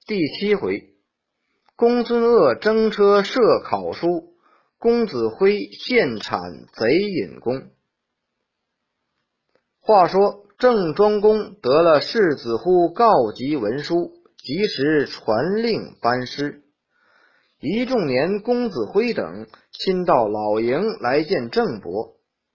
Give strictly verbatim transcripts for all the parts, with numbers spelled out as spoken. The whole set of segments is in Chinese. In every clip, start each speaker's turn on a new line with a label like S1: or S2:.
S1: 第七回，公孙鄂征车设考书，公子辉献产贼引弓。话说郑庄公得了世子乎告急文书，及时传令班师。一仲年、公子辉等亲到老营来见郑伯。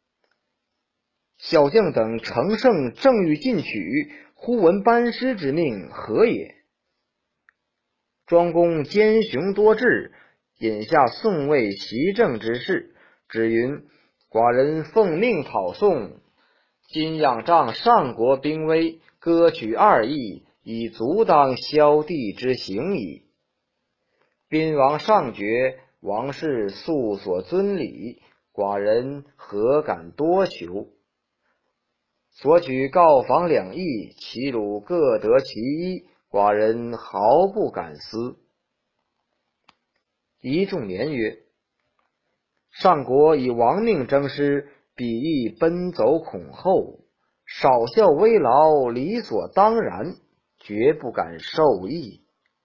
S1: 小将等乘胜正欲进取，忽闻班师之命，何也？庄公奸雄多智，引下宋魏袭郑之事，只云：寡人奉命讨宋，今仰仗上国兵威，割取二邑，以足当萧帝之行矣。宾王上爵，王室素所尊礼，寡人何敢多求？所取告房两邑，齐鲁各得其一，寡人毫不敢思。一仲年曰：上国以王命征师，彼亦奔走恐后，少效危劳，理所当然，绝不敢受益。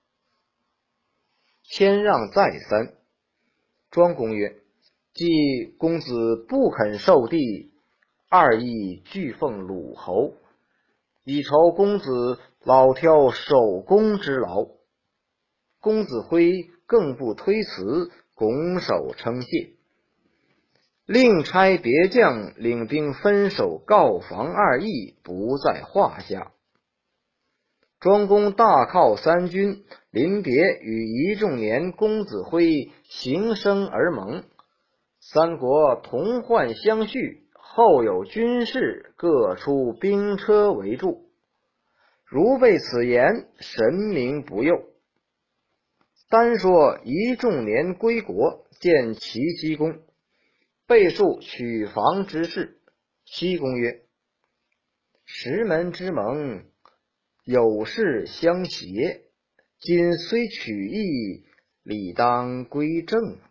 S1: 谦让再三。庄公曰：既公子不肯受地，二邑俱奉鲁侯，以酬公子老挑守宫之劳。公子辉更不推辞，拱手称谢，另差别将领兵分守告房二邑，不在话下。庄公大犒三军，临别与一仲年、公子辉行生而盟，三国同患相续，后有军事，各出兵车为助。如背此言，神明不佑。单说一仲年归国，见齐僖公，备述取房之事。僖公曰：石门之盟，有事相协，今虽取义，理当归郑。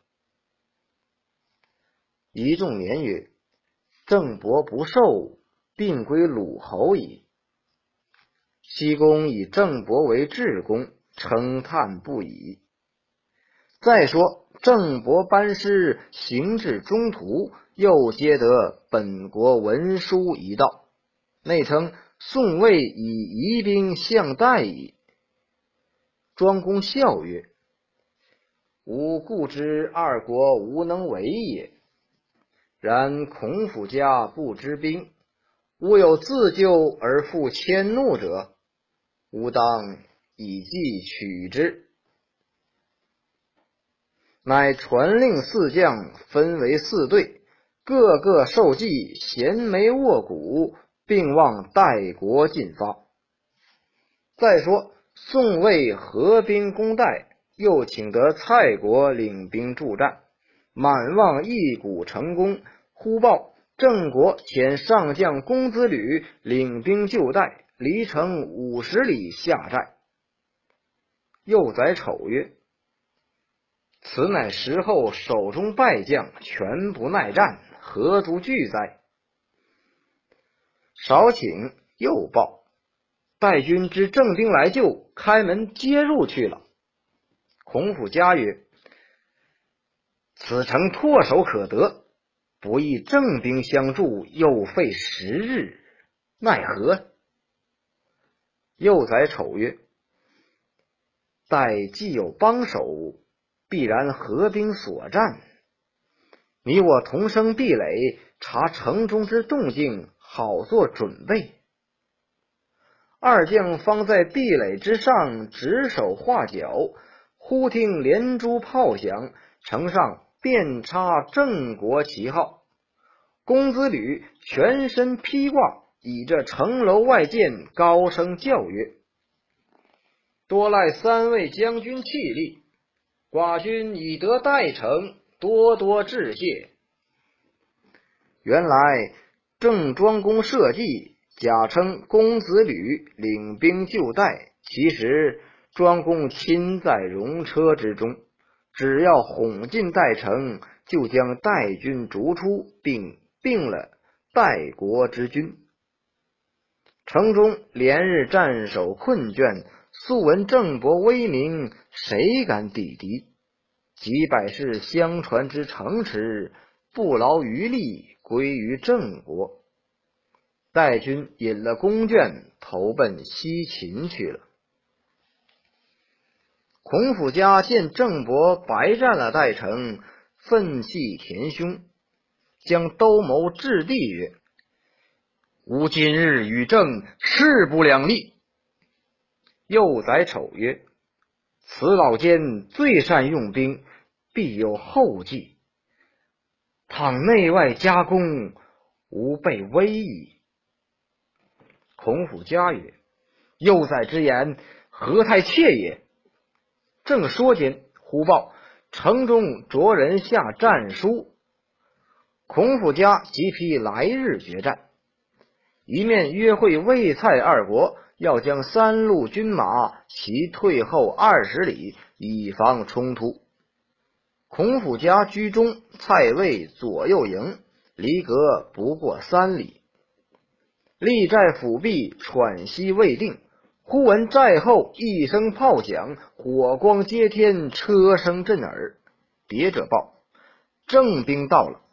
S1: 一仲年曰：郑伯不受，并归鲁侯矣。僖公以郑伯为至公，称叹不已。再说郑伯班师，行至中途，又接得本国文书一道，内称宋魏以夷兵相待矣。庄公笑曰：吾固知二国无能为也，然孔府家不知兵，吾有自救而复迁怒者，吾当以计取之。乃传令四将分为四队，各个受计，衔枚握鼓，并望代国进发。再说宋魏合兵攻代，又请得蔡国领兵助战，满望一鼓成功。忽报郑国遣上将公子吕领兵救代，离城五十里下寨。又载丑曰：此乃时候手中败将，全不耐战，何足惧哉？少顷，又报代军知郑兵来救，开门接入去了。孔府家曰：此城唾手可得，不亦郑兵相助，又费十日，奈何？又载丑曰：待既有帮手，必然合兵所战，你我同生壁垒，察城中之动静，好做准备。二将方在壁垒之上指手画脚，忽听连珠炮响，城上遍插郑国旗号。公子吕全身披挂，倚着城楼外见，高声叫曰：多赖三位将军气力，寡君已得代城，多多致谢。原来郑庄公设计，假称公子吕领兵救代，其实庄公亲在戎车之中，只要哄进代城，就将代军逐出，并并了代国之军。城中连日战守困倦， 素闻郑伯威名，谁敢抵敌？几百世相传之城池，不劳余力归于郑国。代军引了弓箭，投奔西秦去了。孔府家见郑伯白占了代城，愤气填胸，将兜谋掷地曰：吾今日与郑势不两立。幼宰丑曰：此老奸最善用兵，必有后计，倘内外夹攻，吾被危矣。孔府家曰：幼宰之言，何太怯也？正说间，忽报城中着人下战书，孔府家即批来日决战，一面约会魏蔡二国，要将三路军马齐退后二十里，以防冲突。孔府家居中，蔡魏左右营，离隔不过三里。立寨府壁，喘息未定，忽闻寨后一声炮响，火光接天，车声震耳。别者报：郑兵到了。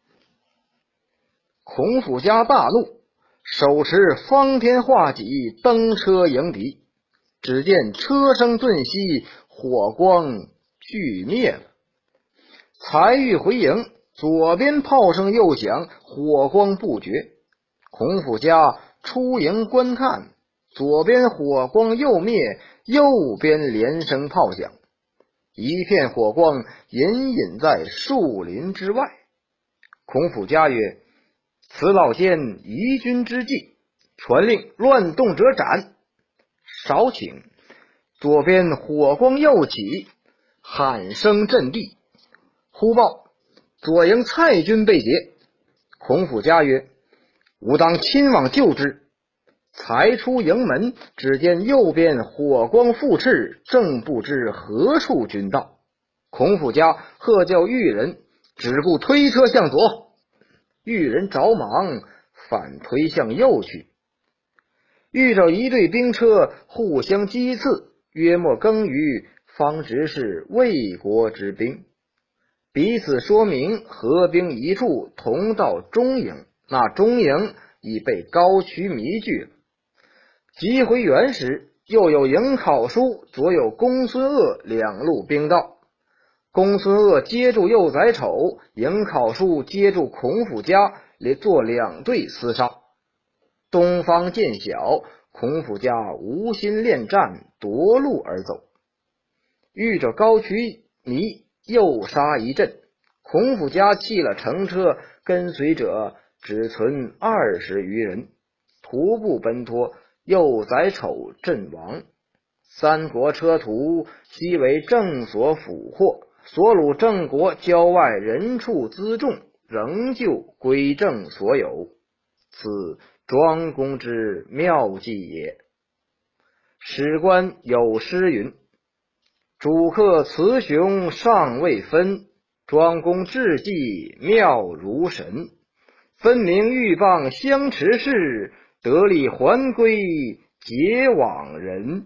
S1: 孔府家大怒，手持方天画戟，登车迎敌。只见车声顿息，火光俱灭了。才欲回营，左边炮声又响，火光不绝。孔府家出营观看，左边火光又灭，右边连声炮响，一片火光隐隐在树林之外。孔府家曰：此老奸疑军之计，传令乱动者斩。少顷，左边火光又起，喊声震地。忽报左营蔡军被劫。孔府家曰：吾当亲往救之。才出营门，只见右边火光复炽，正不知何处军到。孔府家喝叫玉人，只顾推车向左。玉人着忙，反推向右去。遇着一队兵车互相击刺，约莫更余，方知是魏国之兵。彼此说明，合兵一处，同到中营。那中营已被高渠迷拒了。急回原时，右有营考叔，左有公孙鄂两路兵到。公孙鄂接住幼宰丑，营考叔接住孔府家，做两队厮杀。东方见小，孔府家无心恋战，夺路而走。遇着高渠迷，又杀一阵。孔府家弃了乘车，跟随者只存二十余人，徒步奔脱，幼宰丑阵亡。三国车徒悉为郑所俘获，所虏郑国郊外人畜辎重，仍旧归郑所有。此庄公之妙计也。史官有诗云：主客雌雄尚未分，庄公智计妙如神。分明鹬蚌相持事，得利还归结往人。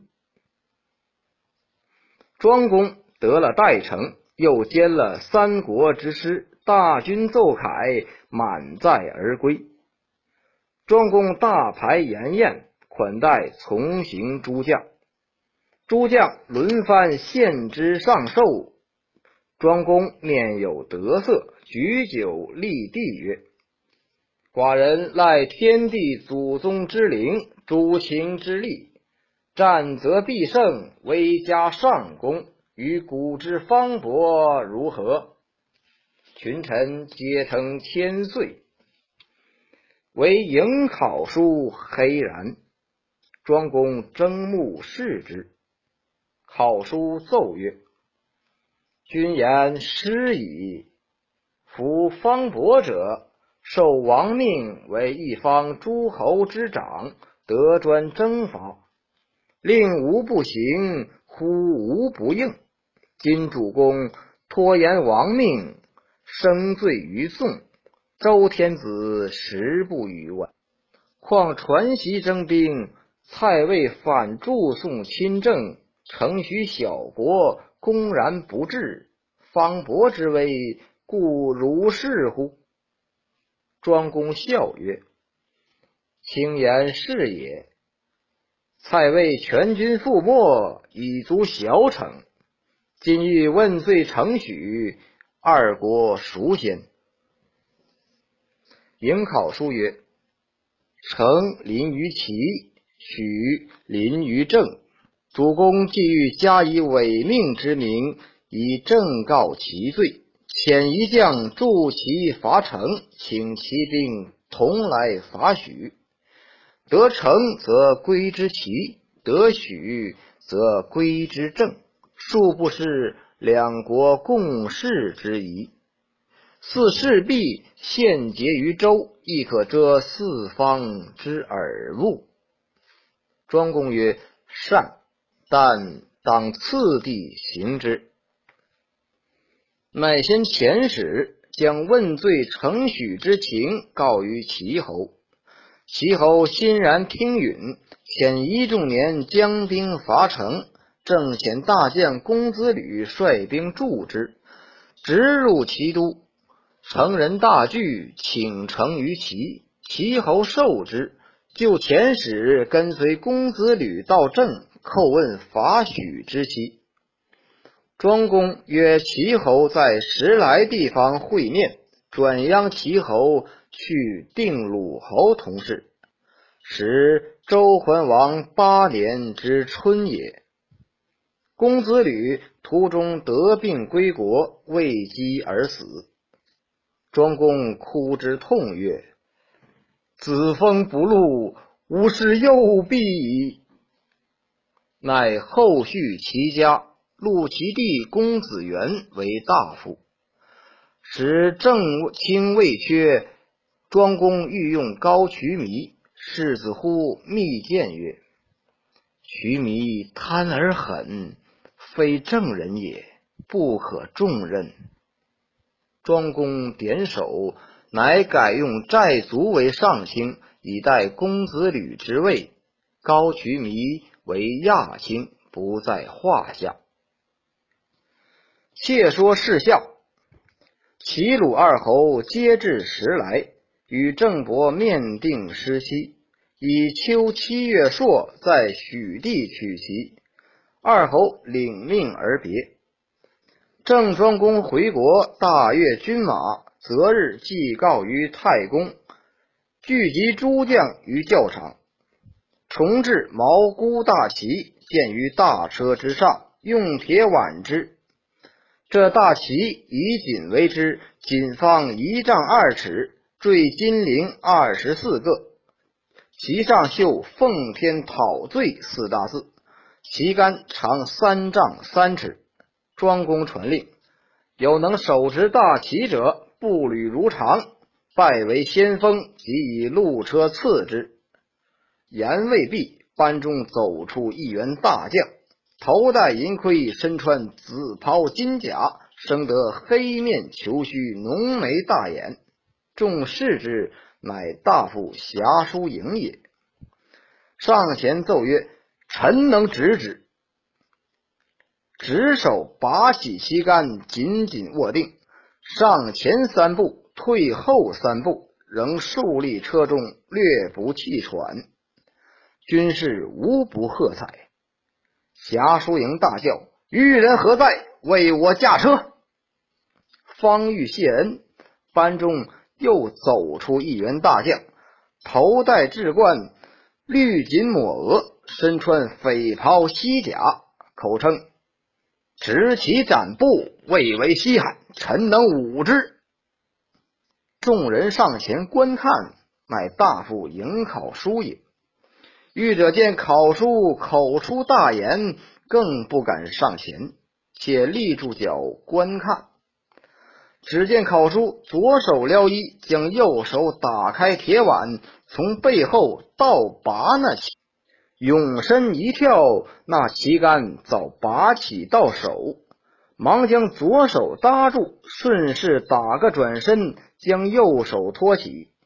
S1: 庄公得了代城，又兼了三国之师，大军奏凯，满载而归。庄公大排筵宴，款待从行诸将。诸将轮番献之上寿。庄公面有得色，举酒立地曰：寡人赖天地祖宗之灵，诸卿之力，战则必胜，威加上功，与古之方伯如何？群臣皆称千岁。唯营考叔黑然。庄公睁目视之。考叔奏曰：君言失矣。夫方伯者，受王命为一方诸侯之长，得专征伐，令吾不行，呼吾不应。今主公拖延王命，生罪于宋，周天子实不与问，况传檄征兵， 蔡魏反助宋亲政，承许小国，公然不治，方伯之威，故如是乎？庄公笑曰：卿言是也。蔡魏全军覆没，以足小惩。今欲问罪承许，二国孰先？颍考书曰：成临于齐，许临于郑。主公既欲加以违命之名，以正告其罪，遣一将助其伐成，请骑兵同来伐许。得成则归之齐，得许则归之郑，殊不是两国共事之宜。似势必献结于周，亦可遮四方之耳目。庄公曰：善，但当次第行之。乃先遣使将问罪承许之情告于齐侯。齐侯欣然听允，遣一仲年将兵伐成，正遣大将公子吕率兵助之，直入齐都。成人大惧，请城于齐。齐侯受之，就遣使跟随公子吕到郑，叩问伐许之期。庄公约齐侯在十来地方会面，转央齐侯去定鲁侯同事，时周桓王八年之春也。公子吕途中得病归国，未疾而死。庄公哭之痛曰：子封不禄，吾是幼婢矣。乃后续其家，录其弟公子元为大夫。时正卿未缺，庄公欲用高渠弥，世子乎密谏曰：渠弥贪而狠，非正人也，不可重任。庄公点首，乃改用寨卒为上卿，以待公子吕之位，高渠弥为亚卿，不在话下。且说事效，齐鲁二侯皆至时来，与郑伯面定失期，以秋七月朔在许地取齐。二侯领命而别。郑庄公回国，大阅军马，择日祭告于太公，聚集诸将于教场。重置毛孤大旗，建于大车之上，用铁挽之。这大旗以锦为之，锦方一丈二尺，坠金铃二十四个，其上绣奉天讨罪四大字，旗杆长三丈三尺。庄公传令，有能手执大旗者，步履如常，拜为先锋，即以路车赐之。言未毕，班中走出一员大将，头戴银盔，身穿紫袍金甲，生得黑面虬须，浓眉大眼。众视之，乃大夫侠叔营也。上前奏曰：臣能直之。执手拔起旗杆，紧紧握定，上前三步，退后三步，仍竖立车中，略不气喘。军士无不喝彩。侠叔营大叫：愚人何在？为我驾车！方欲谢恩，班中又走出一员大将，头戴雉冠，绿锦抹额，身穿匪袍西甲，口称：执其斩步，未为稀罕，臣能武之。众人上前观看，乃大夫颍考叔也。御者见考叔口出大言，更不敢上前，且立住脚观看。只见考叔左手撩衣，将右手打开铁碗，从背后倒拔那旗，勇身一跳，那旗杆早拔起到手，忙将左手搭住，顺势打个转身，将右手托起，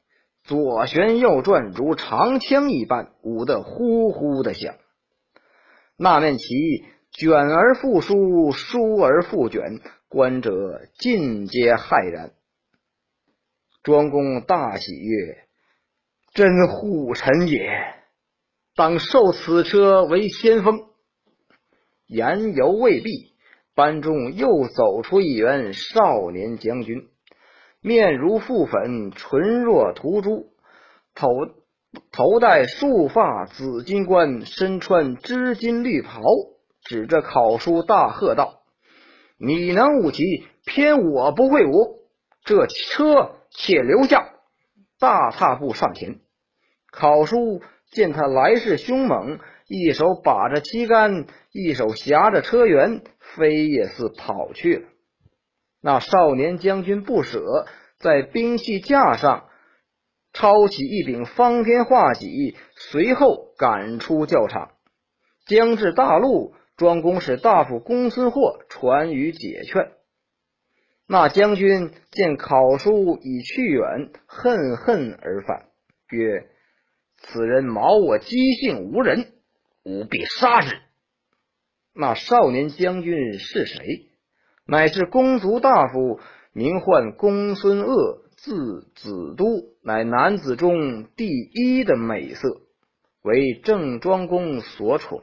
S1: 左旋右转，如长枪一般，舞得呼呼的响。那面旗卷而复舒，舒而复卷，观者尽皆骇然。庄公大喜曰：真护臣也，当授此车为先锋。言犹未毕，班中又走出一员少年将军，面如覆粉，唇若涂朱，头头戴束发紫金冠，身穿织金绿袍，指着考叔大喝道：你能舞骑，偏我不会舞，这车且留下。大踏步上前，考叔见他来势凶猛，一手把着旗杆，一手挟着车辕，飞也似跑去了。那少年将军不舍，在兵器架上抄起一柄方天画戟，随后赶出教场。将至大路，庄公使大夫公孙获传语解劝。那将军见考叔已去远，恨恨而返，曰：此人毛我姬姓无人，吾必杀之。那少年将军是谁？乃是公族大夫，名唤公孙鄂，字子都，乃男子中第一的美色，为郑庄公所宠。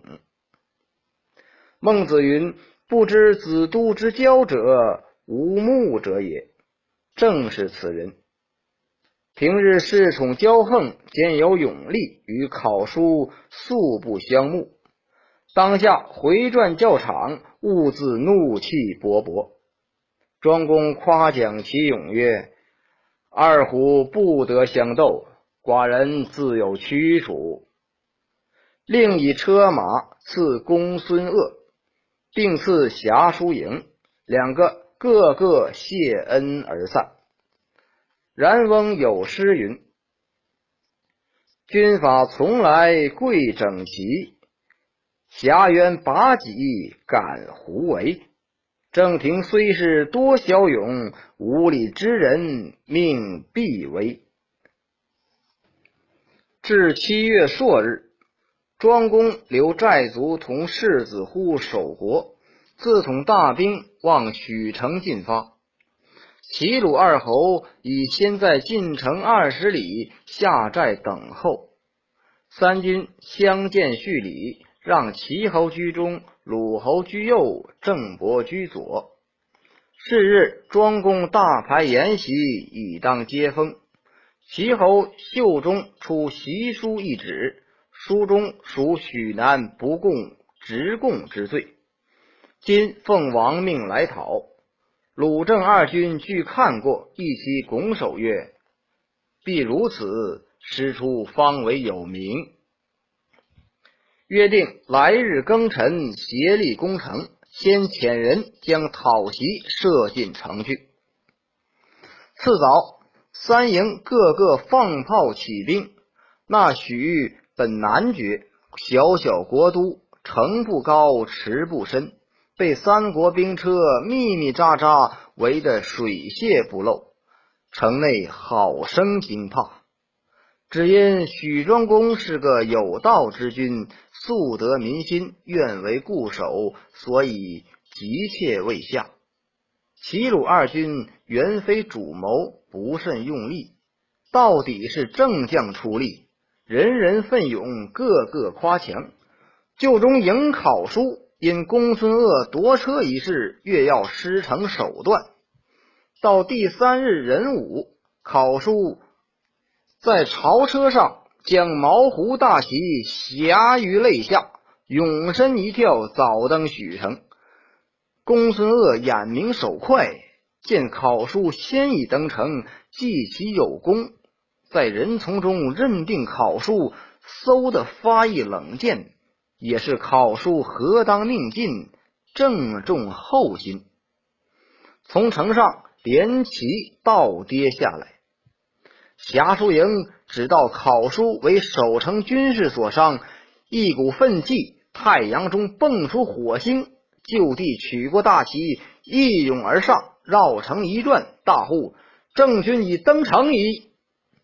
S1: 孟子云：不知子都之交者，无目者也。正是此人。平日恃宠骄横，兼有勇力，与考叔素不相慕。当下回转教场，兀自怒气勃勃。庄公夸奖其勇曰：二虎不得相斗，寡人自有驱除。另以车马赐公孙鄂，并赐侠叔营，两个各个谢恩而散。然翁有诗云：军法从来贵整齐，侠渊拔戟赶胡为。正廷虽是多骁勇，无礼之人命必危。至七月朔日，庄公留寨卒同世子乎守国，自统大兵往许城进发。齐鲁二侯已先在晋城二十里下寨等候。三军相见叙礼，让齐侯居中，鲁侯居右，郑伯居左。是日，庄公大排筵席，以当接风。齐侯袖中出习书一纸，书中属许南不共直贡之罪，今奉王命来讨。鲁郑二军俱看过，一齐拱手曰：必如此，师出方为有名。约定来日庚辰，协力攻城，先遣人将讨袭射进城去。次早，三营个个放炮起兵。那许本男爵，小小国都，城不高，池不深，被三国兵车密密扎扎围得水泄不漏，城内好生惊怕。只因许庄公是个有道之君，素得民心，愿为固守，所以急切未下。齐鲁二军原非主谋，不甚用力，到底是正将出力，人人奋勇，个个夸强。就中营考叔因公孙鄂夺车一事，越要施成手段。到第三日壬午，考叔在朝车上将毛胡大旗挟于肋下，勇身一跳，早登许城。公孙鄂眼明手快，见考叔先已登城，记其有功，在人丛中认定考叔，嗖的发一冷箭，也是考叔何当命尽，正中后心，从城上连旗倒跌下来。侠叔营只道考叔为守城军士所伤，一股愤气，太阳中蹦出火星，就地取过大旗，一涌而上，绕城一转，大呼：郑军已登城矣！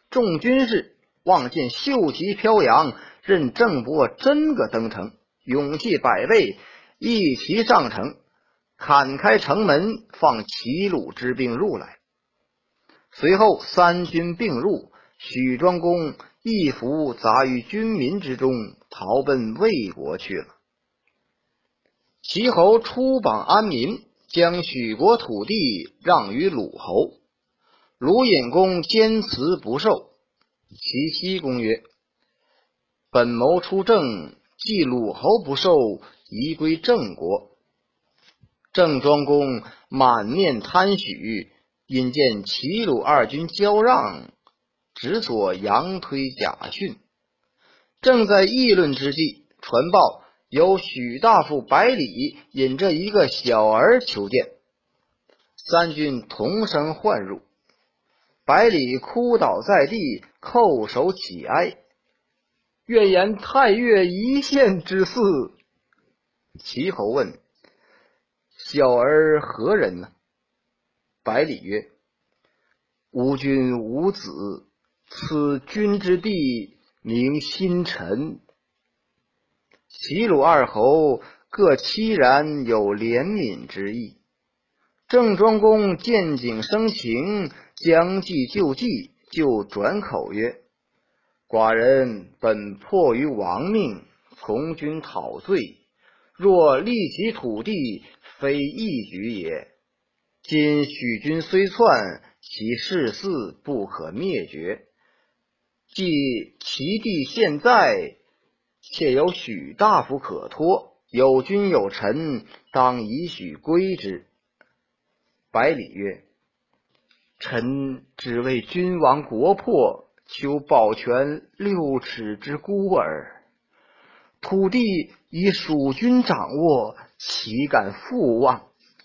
S1: 众军士望见绣旗飘扬，任郑伯真个登城，勇气百倍，一齐上城，砍开城门，放齐鲁之兵入来。随后三军并入，许庄公一服杂于军民之中，逃奔魏国去了。齐侯出榜安民，将许国土地让于鲁侯。鲁隐公坚持不受。齐奚公曰：本谋出政，既鲁侯不受，宜归郑国。郑庄公满面贪许，因见齐鲁二军交让，只所佯推假训。正在议论之际，传报有许大夫百里引着一个小儿求见。三军同声唤入，百里哭倒在地，叩首乞哀，愿言太岳一线之事。齐侯问：小儿何人呢？百里曰：吾君无子，此君之地名新臣。齐鲁二侯各凄然有怜悯之意。郑庄公见景生情，将计就计，就转口曰：寡人本迫于亡命，从军讨罪，若立其土地，非易举也。今许君虽篡，其世嗣不可灭绝。既其地现在，且有许大夫可托，有君有臣，当以许归之。百里曰：臣只为君亡国破，求保全六尺之孤耳。土地以蜀君掌握，岂敢复望？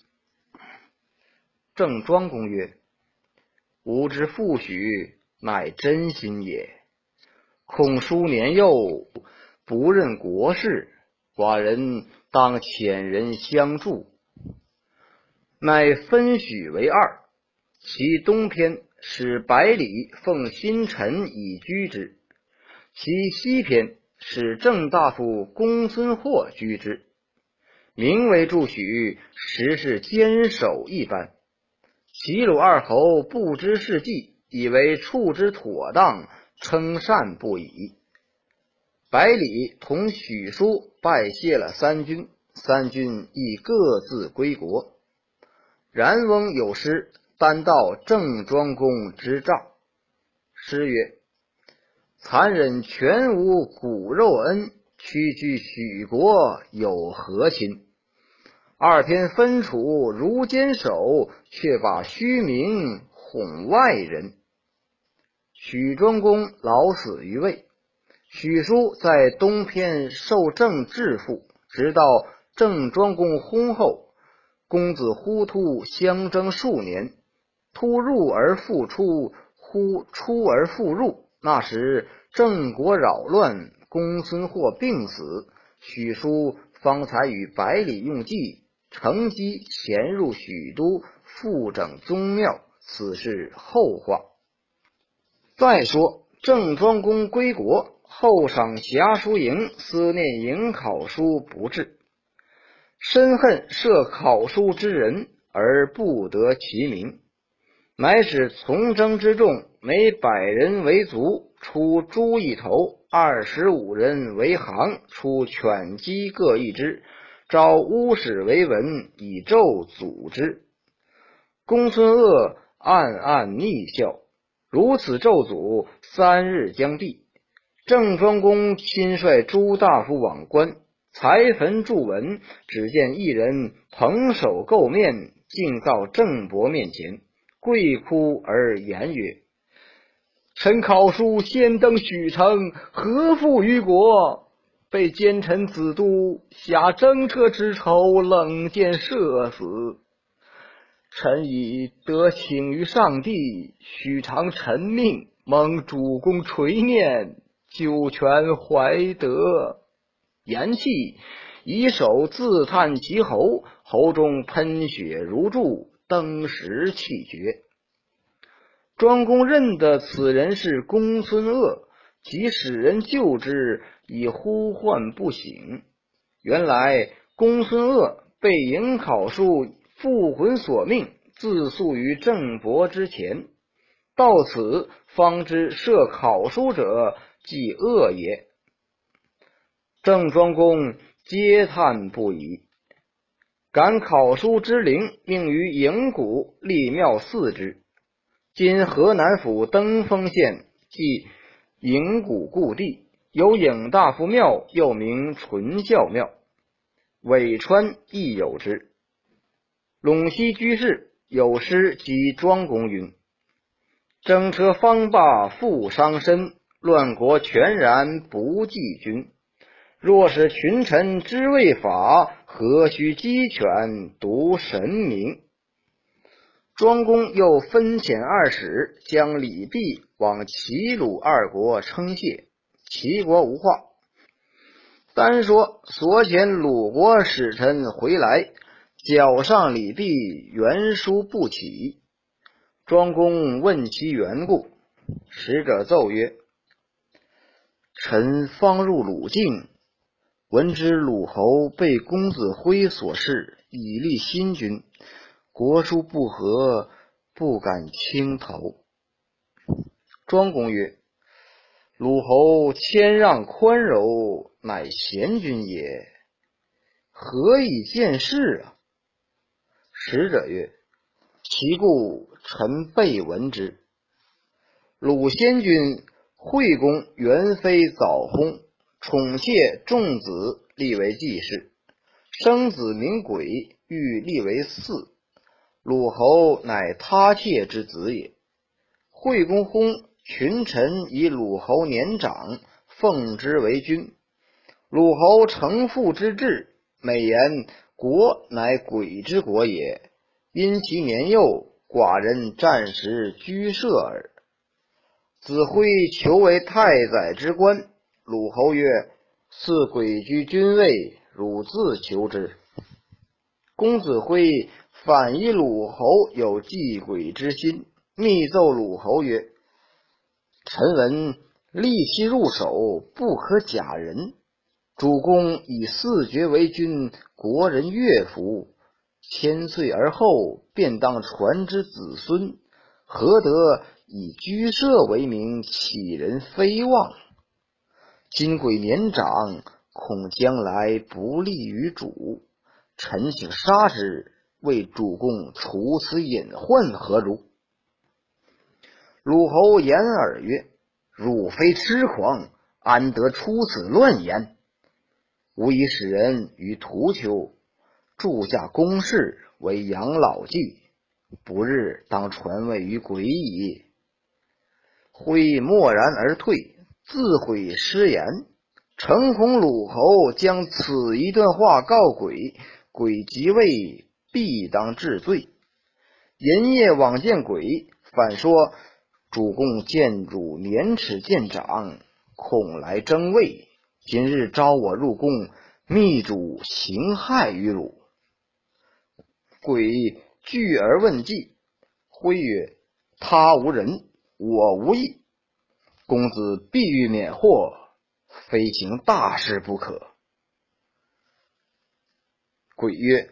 S1: 郑庄公曰：吾之复许，乃真心也。孔叔年幼，不任国事，寡人当遣人相助。乃分许为二，其东篇使百里奉新臣以居之，其西篇使郑大夫公孙获居之。名为助许，实是坚守一般。齐鲁二侯不知是计，以为处之妥当，称善不已。百里同许叔拜谢了三军，三军亦各自归国。然翁有诗，单道郑庄公之兆。诗曰：残忍全无骨肉恩，区居许国有何亲？二天分处如坚守，却把虚名哄外人。许庄公老死于魏，许叔在东篇受郑致富，直到郑庄公薨后，公子忽突相争数年，突入而复出，忽出而复入。那时郑国扰乱，公孙获病死，许叔方才与百里用计，乘机潜入许都，复整宗庙，此事后话。再说郑庄公归国，后赏侠书营，思念迎考书不至，深恨设考书之人，而不得其名，乃使从征之众，每百人为卒，出猪一头，二十五人为行，出犬鸡各一只，召巫史为文，以咒诅之。公孙鄂暗暗逆笑，如此咒诅，三日将毕。郑庄公亲率诸大夫往观，才焚祝文，只见一人捧手垢面，径到郑伯面前，跪哭而言曰：臣考书先登许城，何负于国？被奸臣子都下征车之仇，冷箭射死。臣已得请于上帝，许偿臣命，蒙主公垂念，九泉怀德。言讫，以手自探其喉，喉中喷血如注，登时气绝。 庄公认得此人是公孙鄂，即使人救之，已呼唤不醒。原来公孙鄂被颍考叔附魂索命，自诉于郑伯之前，到此方知设考叔者即鄂也。郑庄公嗟叹不已，感考叔之灵，命于颍谷立庙祀之。今河南府登封县即颍谷故地，有颍大夫庙，又名纯孝庙。苇川亦有之。陇西居士有诗及庄公云：征车方罢负伤身，乱国全然不济君。若是群臣知为法，何须鸡犬独神明。庄公又分遣二使，将李泌往齐鲁二国称谢，齐国无话。单说所遣鲁国使臣回来，脚上李泌原书不起。庄公问其缘故，使者奏曰：臣方入鲁境，闻知鲁侯被公子辉所弑，以立新君，国书不和，不敢轻投。庄公曰：鲁侯谦让宽柔，乃贤君也，何以见事啊？使者曰：其故臣备闻之。鲁先君惠公原非早薨，宠妾仲子，立为季氏，生子名轨，欲立为嗣。鲁侯乃他妾之子也。惠公薨，群臣以鲁侯年长，奉之为君。鲁侯承父之志，美言国乃轨之国也，因其年幼，寡人暂时居舍耳。子辉求为太宰之官，鲁侯曰：赐轨居君位，汝自求之。公子辉反以鲁侯有忌轨之心，密奏鲁侯曰：臣闻立其入手，不可假人。主公以四爵为君，国人悦服，千岁而后，便当传之子孙，何得以居舍为名，杞人非望？今轨年长，恐将来不利于主，臣请杀之，为主公除此隐患，何如？鲁侯掩耳曰：汝非痴狂，安得出此乱言？吾已使人于涂丘铸下公事，为养老祭，不日当传位于轨矣。辉默然而退，自悔失言。诚恐鲁侯将此一段话告轨，轨即位，必当治罪。寅夜往见轨，反说主公见汝年齿渐长，恐来争位，今日召我入宫，密主行害于汝。轨惧而问计，辉曰：他无仁，我无义，公子必欲免祸，非行大事不可。轨曰：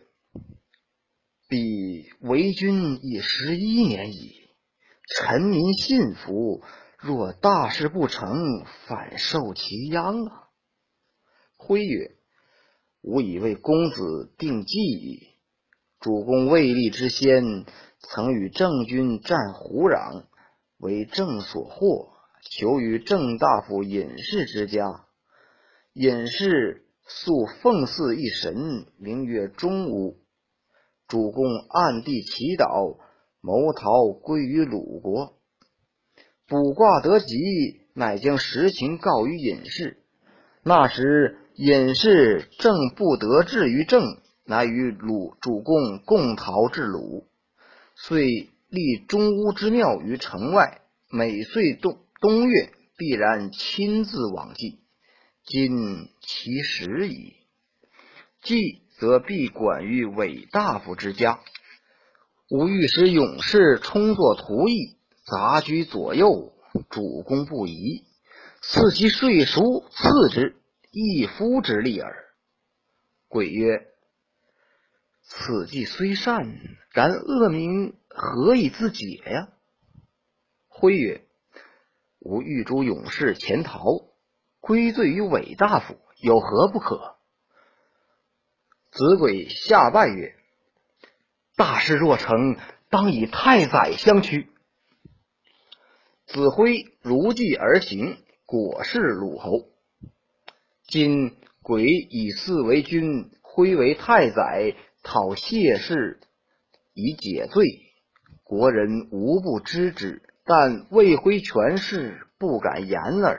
S1: 彼为君已十一年矣，臣民信服，若大事不成，反受其殃啊。辉曰：吾已为公子定计矣。主公未立之先，曾与郑君战胡壤，为郑所获，求于郑大夫尹氏之家。尹氏素奉祀一神，名曰中巫。主公暗地祈祷，谋逃归于鲁国。卜卦得吉，乃将实情告于尹氏。那时尹氏正不得志于郑，乃与鲁主公共逃至鲁，遂立中巫之庙于城外，每岁冬冬月必然亲自往祭，今其时矣。祭则必管于韦大夫之家。吾欲使勇士充作仆役， 杂居左右，主公不疑，赐其税赎，赐之，一夫之利耳。鬼曰：此计虽善，然恶民何以自解呀？徽曰：吾欲诸勇士潜逃，归罪于韦大夫，有何不可？子鬼下拜曰：大事若成，当以太宰相驱。子徽如计而行，果是鲁侯。今鬼以嗣为君，徽为太宰，讨谢氏以解罪，国人无不知之，但未徽权势，不敢言耳。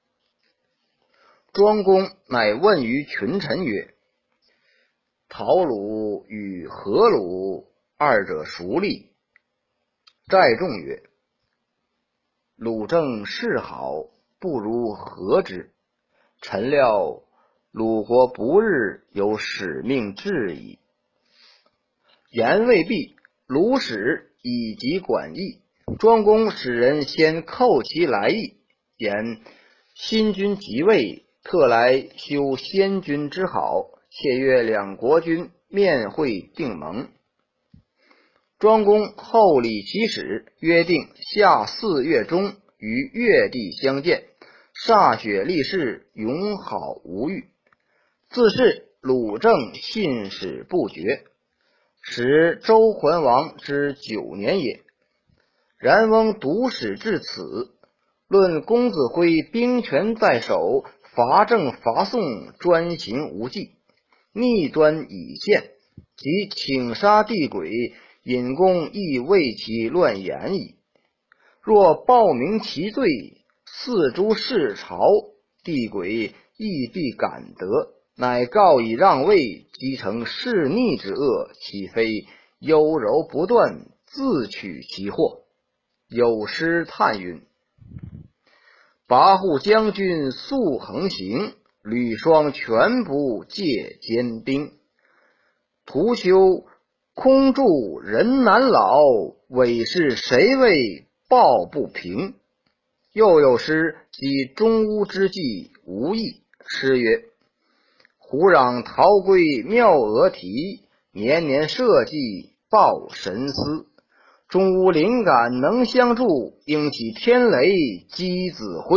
S1: 庄公乃问于群臣曰：讨鲁与何鲁，二者孰利？寨众曰：鲁政事好，不如和之。臣料鲁国不日有使命至矣。言未毕，鲁使以及管议。庄公使人先叩其来意，言新君即位，特来修先君之好，且约两国君面会定盟。庄公厚礼其使，约定夏四月中于越地相见，歃血立誓，永好无虞。自是鲁政信使不绝，使周桓王之九年也。然翁独使至此，论公子徽兵权在手，伐郑伐宋，专行无忌，逆端已现，即请杀帝鬼，尹公亦为其乱言矣。若报明其罪，四诸事朝，帝鬼亦必感得，乃告以让位，积成弑逆之恶，岂非优柔不断，自取其祸？有诗叹云：跋扈将军速横行，履霜全不借坚兵。徒求空住人难老，委是谁为抱不平？又有诗及中乌之际无益。诗曰：胡壤逃归妙俄啼，年年社稷报神思。中乌灵感能相助，应起天雷击子辉。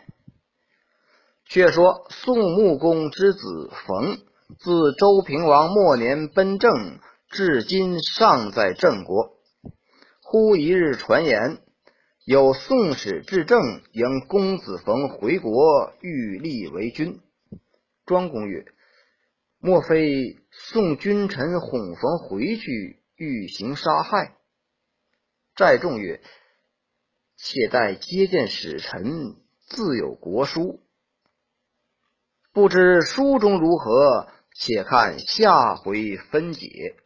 S1: 却说宋穆公之子冯，自周平王末年奔郑，至今尚在郑国。忽一日传言，有宋使至郑，迎公子冯回国，欲立为君。庄公曰：莫非宋君臣哄冯回去，欲行杀害？寨众曰：且待接见使臣，自有国书。不知书中如何，且看下回分解。